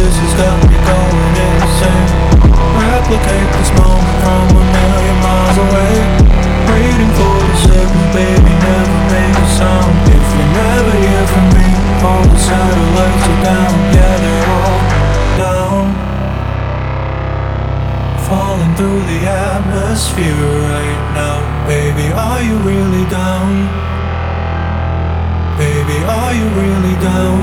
kisses got me going insane. Replicate this moment from a million miles away. Waiting for the signal, baby, never make a sound. If you never hear from me, all the satellites are down. Yeah, they're all down. Falling through the atmosphere right now. Baby, are you really down? Baby, are you really down?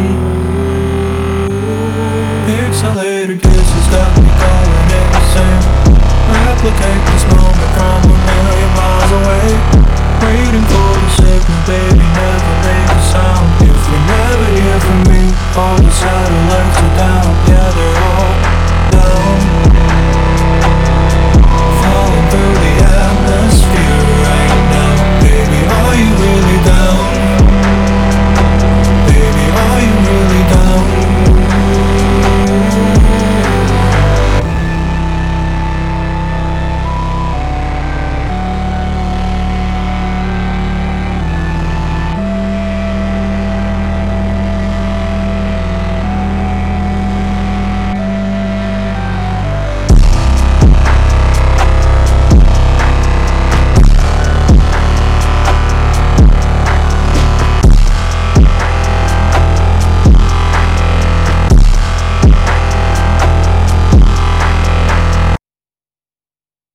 Pixelated kisses got me going insane. Replicate this moment from a million miles away. Waiting for the signal, baby, never make a sound. If you never hear from me, all the satellites